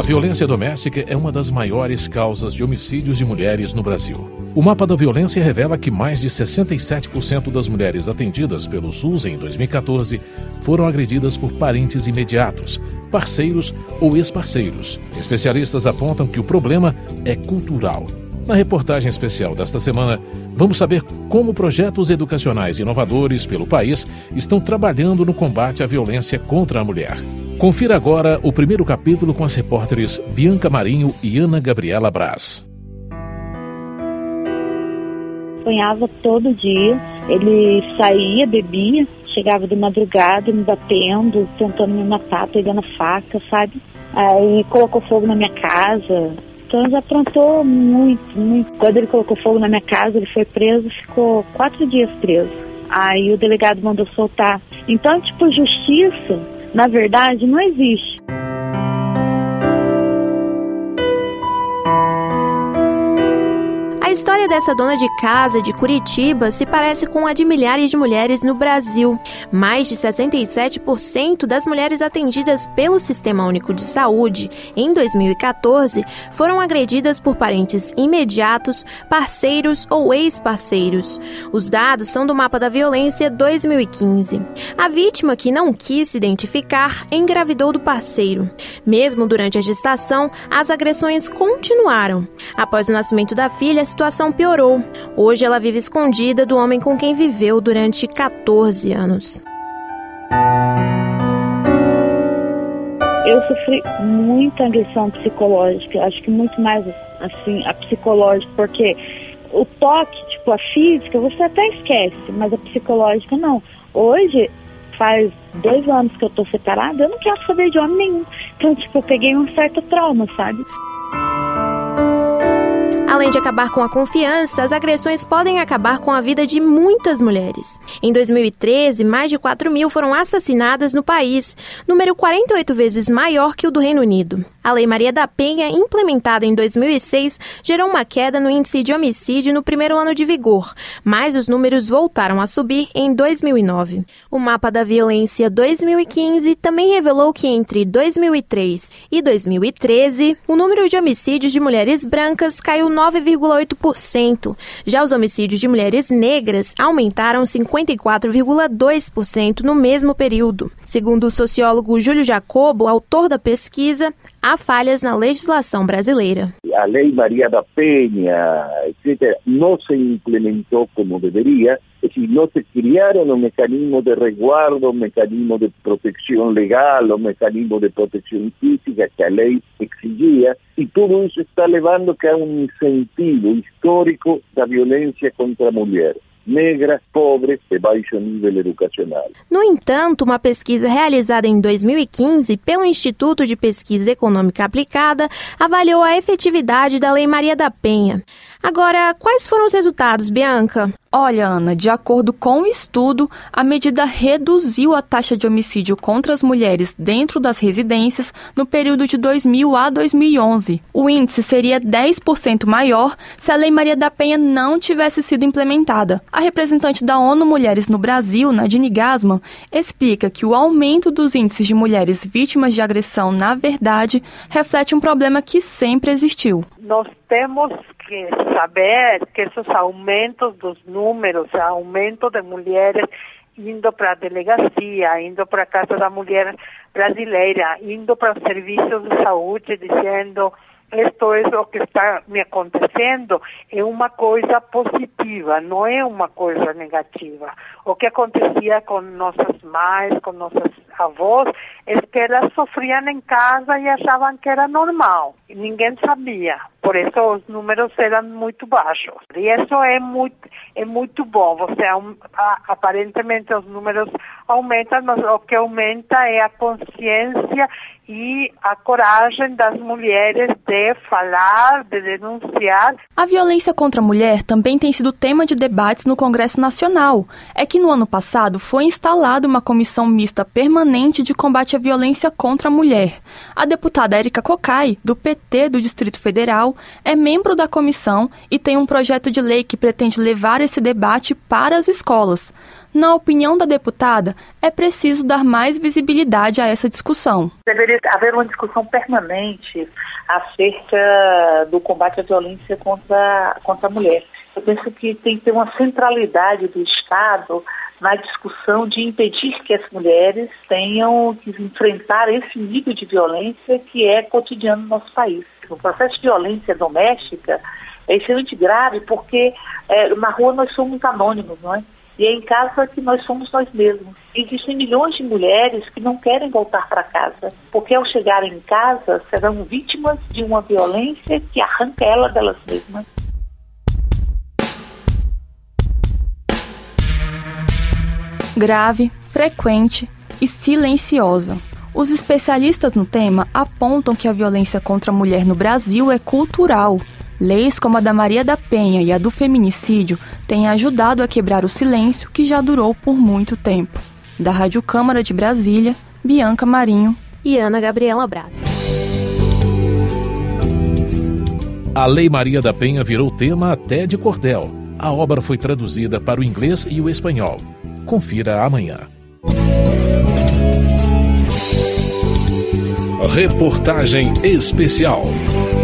A violência doméstica é uma das maiores causas de homicídios de mulheres no Brasil. O mapa da violência revela que mais de 67% das mulheres atendidas pelo SUS em 2014 foram agredidas por parentes imediatos, parceiros ou ex-parceiros. Especialistas apontam que o problema é cultural. Na reportagem especial desta semana, vamos saber como projetos educacionais inovadores pelo país estão trabalhando no combate à violência contra a mulher. Confira agora o primeiro capítulo com as repórteres Bianca Marinho e Ana Gabriela Braz. Apanhava todo dia, ele saía, bebia, chegava de madrugada me batendo, tentando me matar, pegando a faca, sabe? Aí colocou fogo na minha casa. Então já aprontou muito. Quando ele colocou fogo na minha casa, ele foi preso, ficou 4 dias preso. Aí o delegado mandou soltar. Então, justiça, na verdade, não existe. A história dessa dona de casa de Curitiba se parece com a de milhares de mulheres no Brasil. Mais de 67% das mulheres atendidas pelo Sistema Único de Saúde em 2014 foram agredidas por parentes imediatos, parceiros ou ex-parceiros. Os dados são do Mapa da Violência 2015. A vítima, que não quis se identificar, engravidou do parceiro. Mesmo durante a gestação, as agressões continuaram. Após o nascimento da filha, a situação piorou. Hoje ela vive escondida do homem com quem viveu durante 14 anos. Eu sofri muita agressão psicológica, acho que muito mais assim, a psicológica, porque o toque, a física, você até esquece, mas a psicológica não. Hoje, faz 2 anos que eu tô separada, eu não quero saber de homem nenhum. Então, eu peguei um certo trauma, sabe? Além de acabar com a confiança, as agressões podem acabar com a vida de muitas mulheres. Em 2013, mais de 4.000 foram assassinadas no país, número 48 vezes maior que o do Reino Unido. A Lei Maria da Penha, implementada em 2006, gerou uma queda no índice de homicídio no primeiro ano de vigor, mas os números voltaram a subir em 2009. O Mapa da Violência 2015 também revelou que entre 2003 e 2013, o número de homicídios de mulheres brancas caiu 9,8%. Já os homicídios de mulheres negras aumentaram 54,2% no mesmo período. Segundo o sociólogo Júlio Jacobo, autor da pesquisa, há falhas na legislação brasileira. A Lei Maria da Penha, etc., não se implementou como deveria, é decir, não se criaram o mecanismo de resguardo, o mecanismo de proteção legal, o mecanismo de proteção física que a lei exigia, e tudo isso está levando a um incentivo histórico da violência contra a mulher. Negras, pobres, de baixo nível educacional. No entanto, uma pesquisa realizada em 2015 pelo Instituto de Pesquisa Econômica Aplicada avaliou a efetividade da Lei Maria da Penha. Agora, quais foram os resultados, Bianca? Olha, Ana, de acordo com o estudo, a medida reduziu a taxa de homicídio contra as mulheres dentro das residências no período de 2000 a 2011. O índice seria 10% maior se a Lei Maria da Penha não tivesse sido implementada. A representante da ONU Mulheres no Brasil, Nadine Gassmann, explica que o aumento dos índices de mulheres vítimas de agressão, na verdade, reflete um problema que sempre existiu. Nós temos que saber que esses aumentos dos números, aumento de mulheres indo para a delegacia, indo para a Casa da Mulher Brasileira, indo para os serviços de saúde, dizendo isto é o que está me acontecendo, é uma coisa positiva, não é uma coisa negativa. O que acontecia com nossas mães, com nossas avós, é que elas sofriam em casa e achavam que era normal. Ninguém sabia. Por isso os números eram muito baixos. E isso é muito bom. Aparentemente os números aumentam, mas o que aumenta é a consciência e a coragem das mulheres de falar, de denunciar. A violência contra a mulher também tem sido tema de debates no Congresso Nacional. É que no ano passado foi instalada uma comissão mista permanente de combate à violência contra a mulher. A deputada Érica Cocai, do PT do Distrito Federal, é membro da comissão e tem um projeto de lei que pretende levar esse debate para as escolas. Na opinião da deputada, é preciso dar mais visibilidade a essa discussão. Deveria haver uma discussão permanente acerca do combate à violência contra a mulher. Eu penso que tem que ter uma centralidade do Estado na discussão de impedir que as mulheres tenham que enfrentar esse nível de violência que é cotidiano no nosso país. O processo de violência doméstica é extremamente grave porque na rua nós somos anônimos, não é? E é em casa que nós somos nós mesmos. Existem milhões de mulheres que não querem voltar para casa, porque ao chegarem em casa serão vítimas de uma violência que arranca ela delas mesmas. Grave, frequente e silenciosa. Os especialistas no tema apontam que a violência contra a mulher no Brasil é cultural. Leis como a da Maria da Penha e a do feminicídio têm ajudado a quebrar o silêncio que já durou por muito tempo. Da Rádio Câmara de Brasília, Bianca Marinho e Ana Gabriela Braz. A Lei Maria da Penha virou tema até de cordel. A obra foi traduzida para o inglês e o espanhol. Confira amanhã. Reportagem especial.